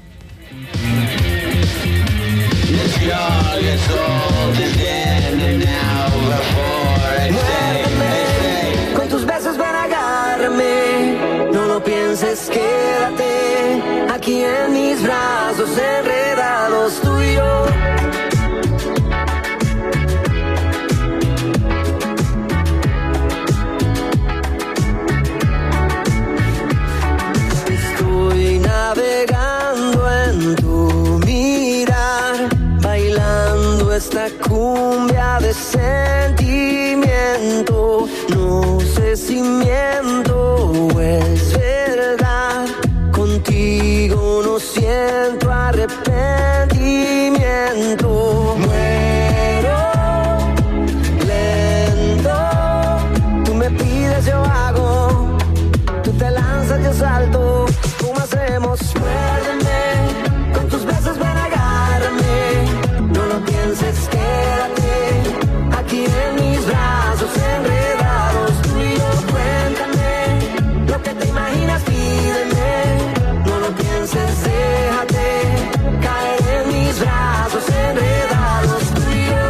Con tus besos ven, agárrame, no lo pienses, quédate aquí en mis brazos enredados tú y yo. lanzas yo salto. ¿Cómo hacemos? Muérdeme, con tus besos ven, agárrame. No lo pienses, quédate aquí en mis brazos enredados. Tú y yo, cuéntame lo que te imaginas, pídeme. No lo pienses, déjate caer en mis brazos enredados. Tú y yo.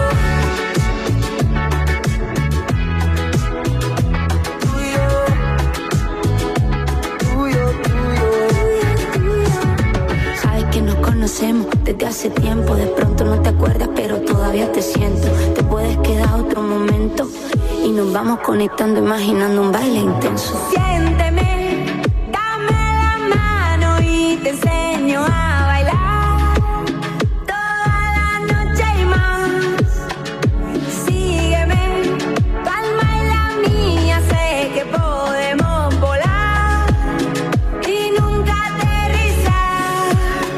Desde hace tiempo, de pronto no te acuerdas, pero todavía te siento. Te puedes quedar otro momento y nos vamos conectando, imaginando un baile intenso. Siénteme, dame la mano y te enseño a bailar toda la noche y más. Sígueme, tu alma y la mía, sé que podemos volar y nunca aterrizar.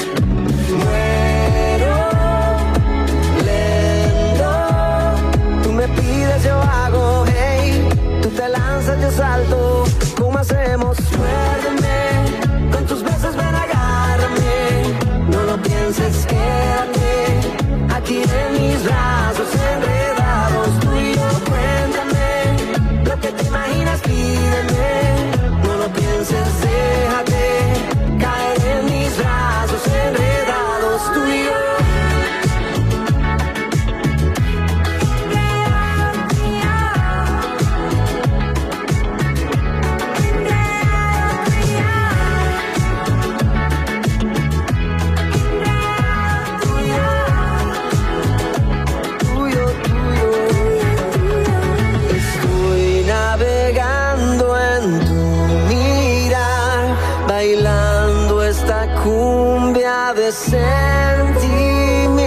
Yo hago, hey, tú te lanzas, yo salto. ¿Cómo hacemos? Muérdeme, con tus besos ven, agárrame. No lo pienses, quédate aquí en mis brazos enredados. Tú y yo, cuéntame lo que te imaginas, pídeme. No lo pienses, déjate caer en mis brazos enredados. Tú y yo. Cumbia de sentimiento.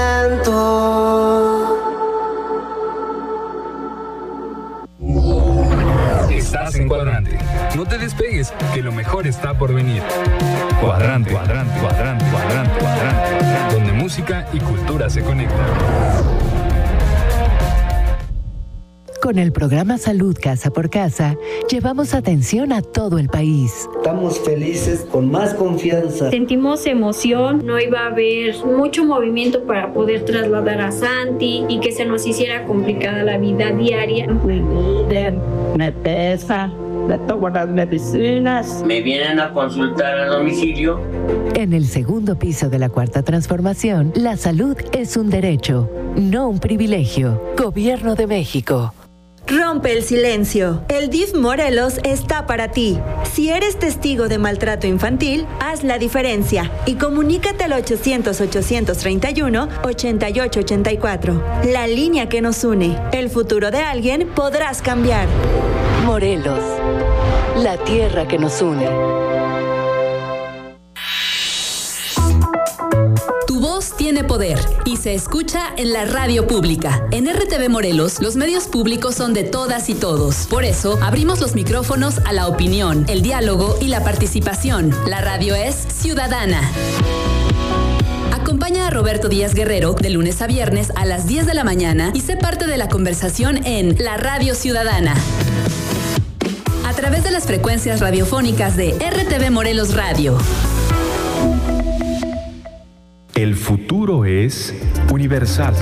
Estás en Cuadrante. No te despegues, que lo mejor está por venir. Cuadrante, cuadrante, cuadrante, cuadrante, cuadrante, donde música y cultura se conectan. Con el programa Salud Casa por Casa, llevamos atención a todo el país. Estamos felices, con más confianza. Sentimos emoción, no iba a haber mucho movimiento para poder trasladar a Santi y que se nos hiciera complicada la vida diaria. Me pesa, le tomo las medicinas. Me vienen a consultar a domicilio. En el segundo piso de la Cuarta Transformación, la salud es un derecho, no un privilegio. Gobierno de México. Rompe el silencio. El D I F Morelos está para ti. Si eres testigo de maltrato infantil, haz la diferencia y comunícate al ochocientos, ochocientos treinta y uno, ochenta y ocho ochenta y cuatro. La línea que nos une. El futuro de alguien podrás cambiar. Morelos, la tierra que nos une. Tu voz tiene poder y se escucha en la radio pública. En R T V Morelos, los medios públicos son de todas y todos. Por eso, abrimos los micrófonos a la opinión, el diálogo y la participación. La radio es ciudadana. Acompaña a Roberto Díaz Guerrero de lunes a viernes a las diez de la mañana y sé parte de la conversación en La Radio Ciudadana. A través de las frecuencias radiofónicas de R T V Morelos Radio. El futuro es universal.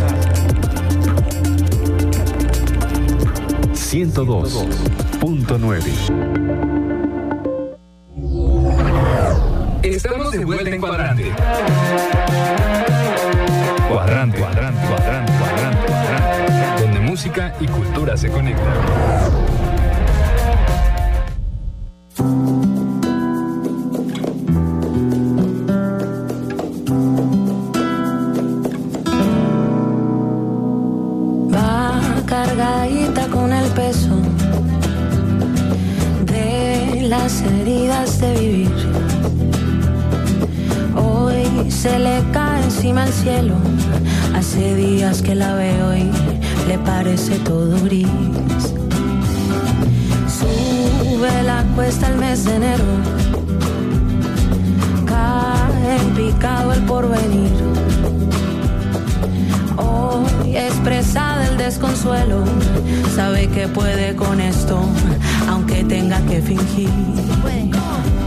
ciento dos punto nueve. Estamos de vuelta en Cuadrante. Cuadrante, cuadrante, cuadrante, cuadrante, cuadrante, donde música y cultura se conectan. Cargadita con el peso de las heridas de vivir. Hoy se le cae encima el cielo. Hace días que la veo y le parece todo gris. Sube la cuesta el mes de enero. Cae en picado el porvenir. Hoy expresa del desconsuelo, sabe que puede con esto, aunque tenga que fingir.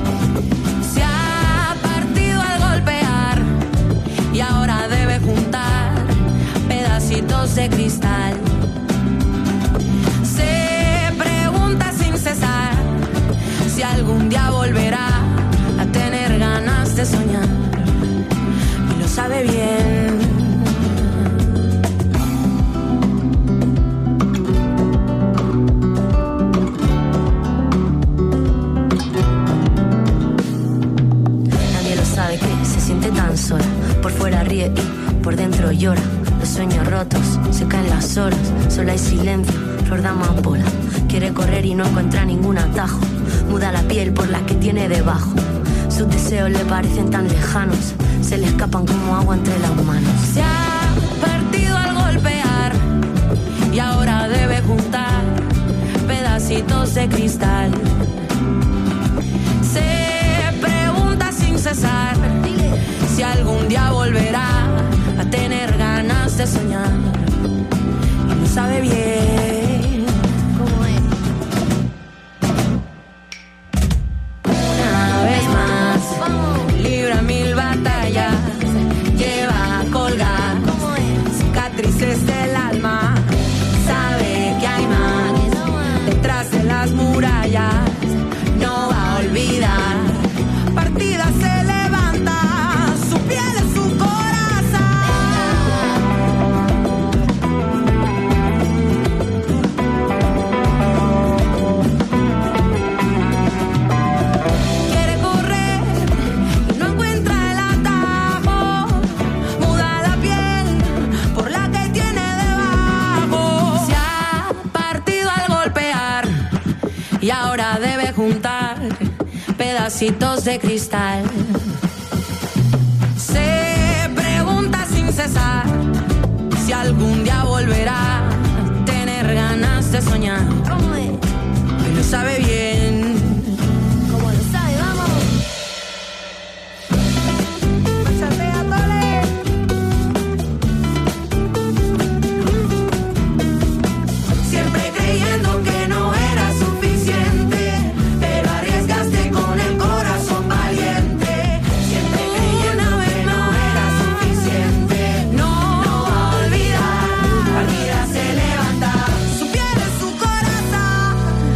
tan sola. Por fuera ríe y por dentro llora. Los sueños rotos, se caen las horas. Solo hay silencio, flor de amapola. Quiere correr y no encuentra ningún atajo. Muda la piel por la que tiene debajo. Sus deseos le parecen tan lejanos. Se le escapan como agua entre las manos. Se ha partido al golpear y ahora debe juntar pedacitos de cristal. Se pregunta sin cesar si algún día volverá a tener ganas de soñar. Y no sabe bien cómo es. Una vez más, libra mil batallas, lleva a colgar cicatrices del alma. Sabe que hay más detrás de las murallas. No va a olvidar. Partida se levanta, su piel es su corazón. Quiere correr y no encuentra el atajo. Muda la piel por la que tiene debajo. Se ha partido al golpear y ahora debe juntar pedacitos de cristal. Se pregunta sin cesar si algún día volverá a tener ganas de soñar. Y lo sabe bien. Como lo sabe, vamos. Chatea, Tole. Siempre creyendo que no era suficiente, pero arriesgaste con el corazón valiente. Siempre creyendo que no era suficiente. No, no va a olvidar. Partida se levanta, su piel es su corazón.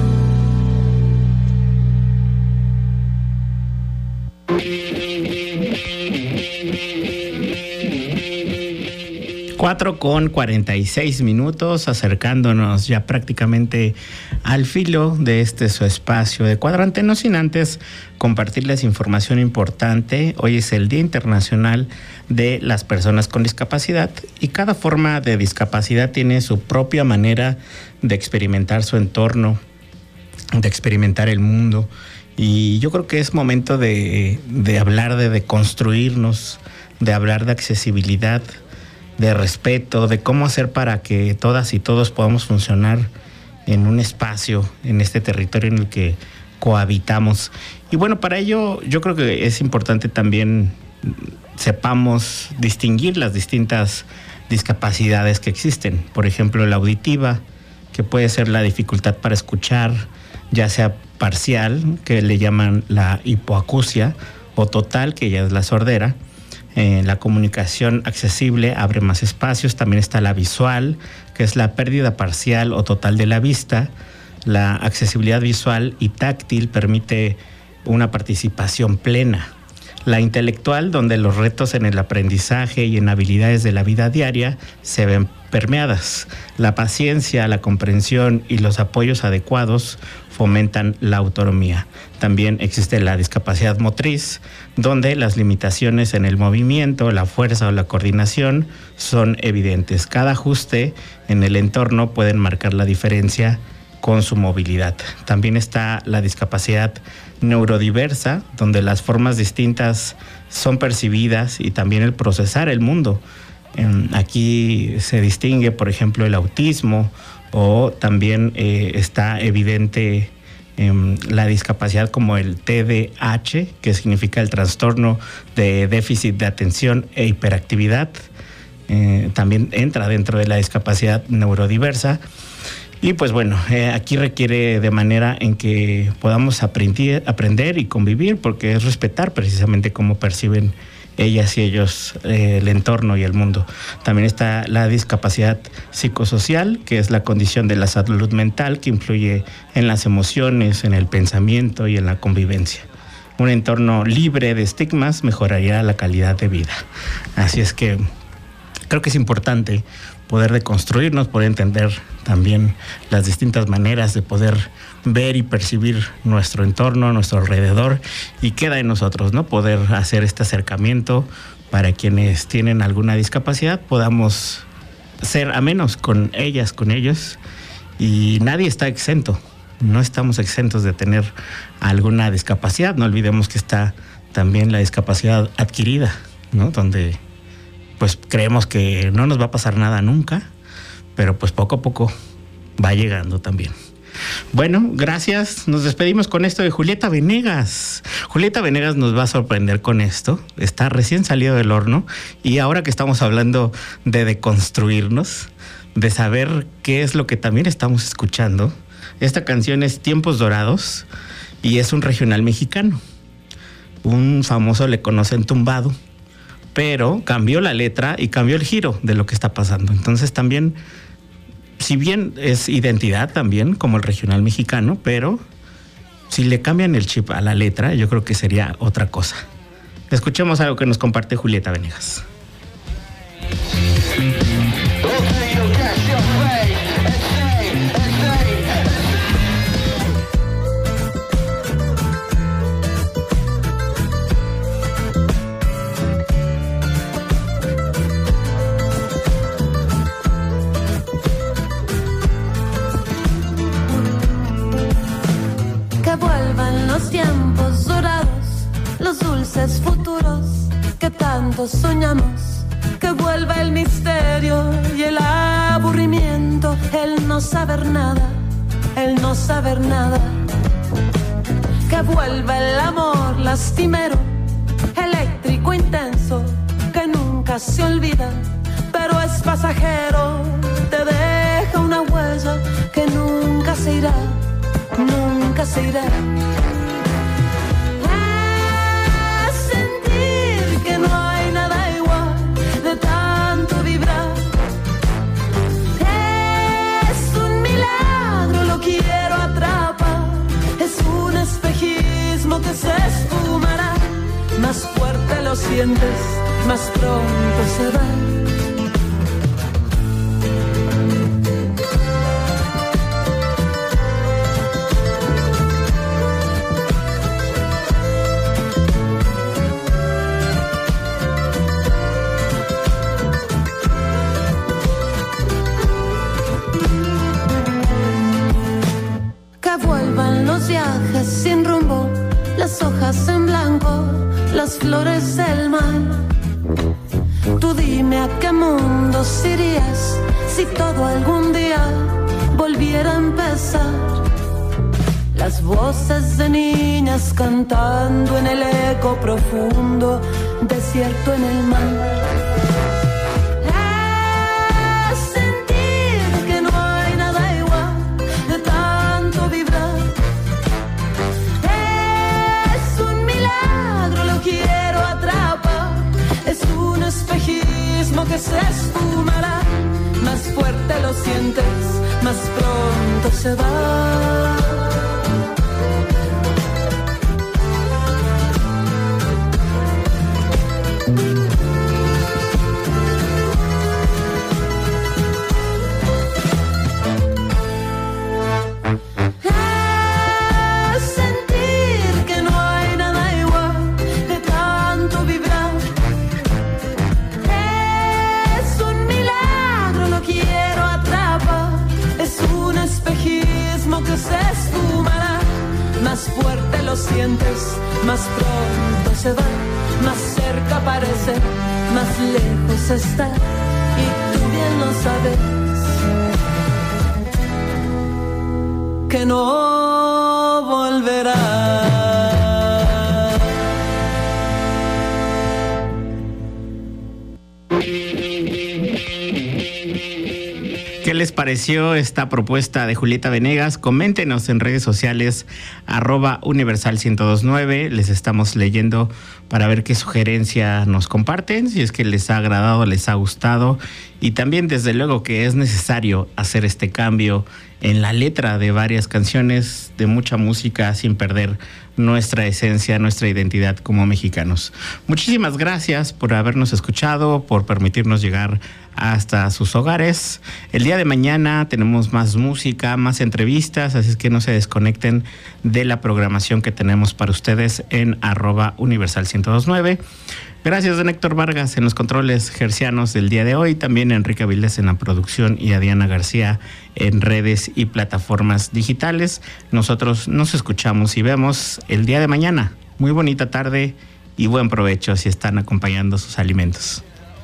cuatro con cuarenta y seis minutos, acercándonos ya prácticamente al filo de este su espacio de Cuadrante, no sin antes compartirles información importante. Hoy es el Día Internacional de las Personas con Discapacidad y cada forma de discapacidad tiene su propia manera de experimentar su entorno, de experimentar el mundo. Y yo creo que es momento de, de hablar de, de construirnos, de hablar de accesibilidad, de respeto, de cómo hacer para que todas y todos podamos funcionar en un espacio, en este territorio en el que cohabitamos. Y bueno, para ello yo creo que es importante también sepamos distinguir las distintas discapacidades que existen. Por ejemplo, la auditiva, que puede ser la dificultad para escuchar, ya sea parcial, que le llaman la hipoacusia, o total, que ya es la sordera. Eh, la comunicación accesible abre más espacios. También está la visual, que es la pérdida parcial o total de la vista. La accesibilidad visual y táctil permite una participación plena. La intelectual, donde los retos en el aprendizaje y en habilidades de la vida diaria se ven permeadas. La paciencia, la comprensión y los apoyos adecuados fomentan la autonomía. También existe la discapacidad motriz, donde las limitaciones en el movimiento, la fuerza o la coordinación son evidentes. Cada ajuste en el entorno puede marcar la diferencia con su movilidad. También está la discapacidad neurodiversa, donde las formas distintas son percibidas y también el procesar el mundo. Aquí se distingue, por ejemplo, el autismo, o también eh, está evidente eh, la discapacidad como el T D A H, que significa el trastorno de déficit de atención e hiperactividad. Eh, también entra dentro de la discapacidad neurodiversa. Y pues bueno, eh, aquí requiere de manera en que podamos aprender, aprender y convivir, porque es respetar precisamente cómo perciben ellas y ellos eh, el entorno y el mundo. También está la discapacidad psicosocial, que es la condición de la salud mental que influye en las emociones, en el pensamiento y en la convivencia. Un entorno libre de estigmas mejoraría la calidad de vida. Así es que creo que es importante poder deconstruirnos, poder entender también las distintas maneras de poder ver y percibir nuestro entorno, nuestro alrededor, y queda en nosotros, ¿no? Poder hacer este acercamiento, para quienes tienen alguna discapacidad, podamos ser amenos con ellas, con ellos, y nadie está exento, no estamos exentos de tener alguna discapacidad. No olvidemos que está también la discapacidad adquirida, ¿no? Donde pues creemos que no nos va a pasar nada nunca, pero pues poco a poco va llegando también. Bueno, gracias. Nos despedimos con esto de Julieta Venegas. Julieta Venegas nos va a sorprender con esto. Está recién salido del horno y ahora que estamos hablando de deconstruirnos, de saber qué es lo que también estamos escuchando. Esta canción es Tiempos Dorados y es un regional mexicano. Un famoso le conocen tumbado, pero cambió la letra y cambió el giro de lo que está pasando. Entonces también, si bien es identidad también, como el regional mexicano, pero si le cambian el chip a la letra, yo creo que sería otra cosa. Escuchemos algo que nos comparte Julieta Venegas. Los tiempos dorados, los dulces futuros que tanto soñamos, que vuelva el misterio y el aburrimiento, el no saber nada, el no saber nada, que vuelva el amor lastimero, eléctrico intenso, que nunca se olvida, pero es pasajero, te deja una huella que nunca se irá, nunca se irá. No hay nada igual de tanto vibrar. Es un milagro, lo quiero atrapar. Es un espejismo que se esfumará. Más fuerte lo sientes, más pronto se va. Los viajes sin rumbo, las hojas en blanco, las flores del mar. Tú dime a qué mundos irías si todo algún día volviera a empezar. Las voces de niñas cantando en el eco profundo, desierto en el mar. Quiero atrapar, es un espejismo que se esfumará. Más fuerte lo sientes, más pronto se va. Que se esfumará, más fuerte lo sientes, más pronto se va, más cerca parece, más lejos está, y tú bien lo sabes, que no volverá. ¿Qué les pareció esta propuesta de Julieta Venegas? Coméntenos en redes sociales, arroba universal ciento dos punto nueve. Les estamos leyendo para ver qué sugerencia nos comparten, si es que les ha agradado, les ha gustado. Y también, desde luego, que es necesario hacer este cambio en la letra de varias canciones, de mucha música, sin perder nuestra esencia, nuestra identidad como mexicanos. Muchísimas gracias por habernos escuchado, por permitirnos llegar hasta sus hogares. El día de mañana tenemos más música, más entrevistas, así es que no se desconecten de la programación que tenemos para ustedes en arroba universal ciento dos punto nueve. Gracias, don Héctor Vargas, en los controles hercianos del día de hoy. También Enrique Avilés en la producción y a Diana García en redes y plataformas digitales. Nosotros nos escuchamos y vemos el día de mañana. Muy bonita tarde y buen provecho si están acompañando sus alimentos.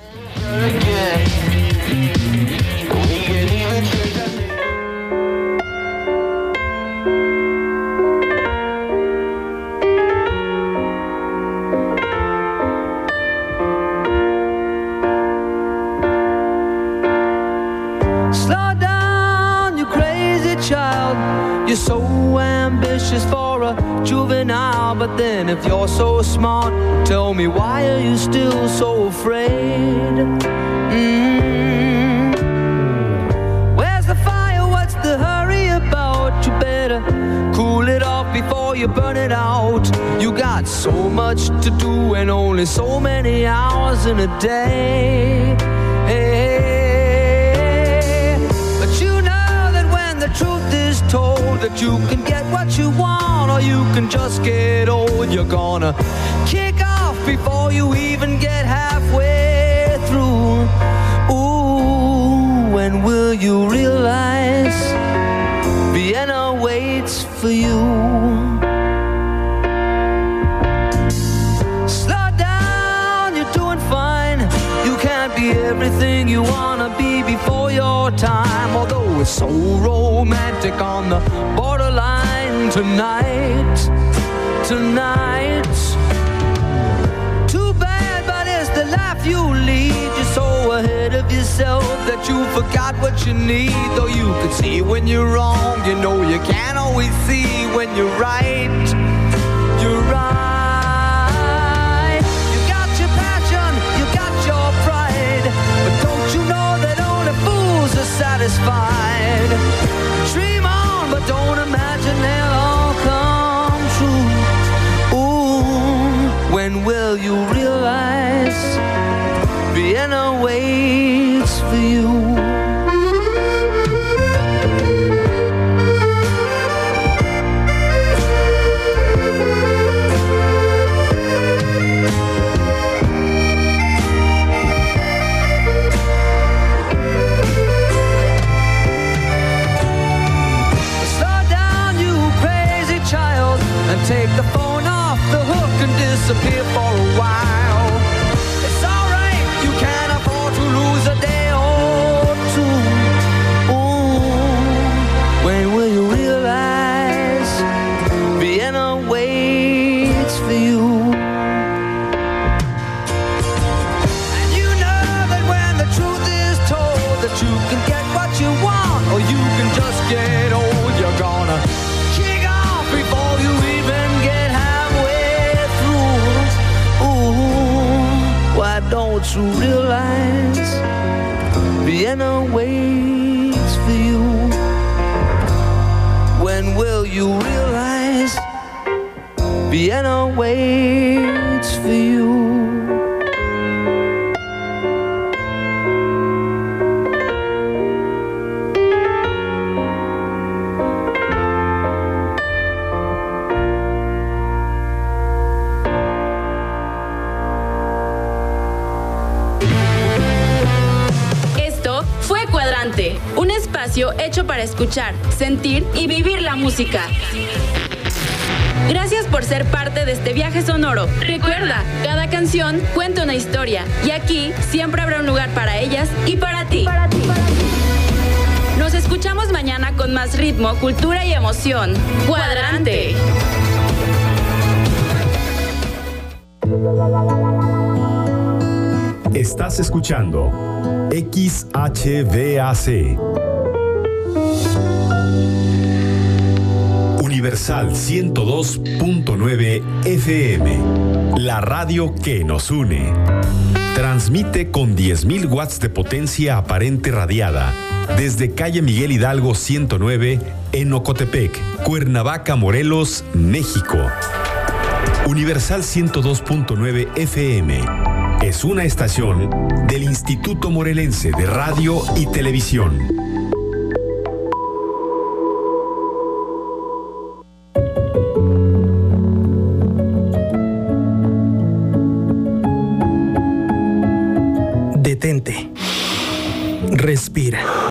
You're so ambitious for a juvenile, but then if you're so smart, tell me why are you still so afraid? Mm-hmm. Where's the fire? What's the hurry about? You better cool it off before you burn it out. You got so much to do and only so many hours in a day. Hey, but you know that when the truth is told, that you can get what you want or you can just get old. You're gonna kick off before you even get halfway through. Ooh, when will you realize Vienna waits for you? Slow down, you're doing fine. You can't be everything you wanna be before your time, although it's so romantic on the borderline tonight, tonight. Too bad, but it's the life you lead. You're so ahead of yourself that you forgot what you need. Though you can see when you're wrong, you know you can't always see when you're right. You're right. You got your passion, you got your pride, but don't you know that only fools are satisfied? Dream on, but don't imagine they'll all come true. Ooh, when will you realize Vienna waits for you? Take the phone off the hook and disappear for a while. It's alright, you can't afford to lose a day or two. Ooh, when will you realize Vienna waits for you? And you know that when the truth is told, that you can get what you want or you can just get old. You're gonna kick off before you even get halfway through. Ooh, why don't you realize Vienna waits for you? When will you realize Vienna waits for you? Un espacio hecho para escuchar, sentir y vivir la música. Gracias por ser parte de este viaje sonoro. Recuerda, cada canción cuenta una historia y aquí siempre habrá un lugar para ellas y para ti. Para ti, para ti. Nos escuchamos mañana con más ritmo, cultura y emoción. Cuadrante. Estás escuchando X H V A C Universal ciento dos punto nueve F M, la radio que nos une. Transmite con diez mil watts de potencia aparente radiada desde calle Miguel Hidalgo ciento nueve en Ocotepec, Cuernavaca, Morelos, México. Universal ciento dos punto nueve F M es una estación del Instituto Morelense de Radio y Televisión. Detente. Respira.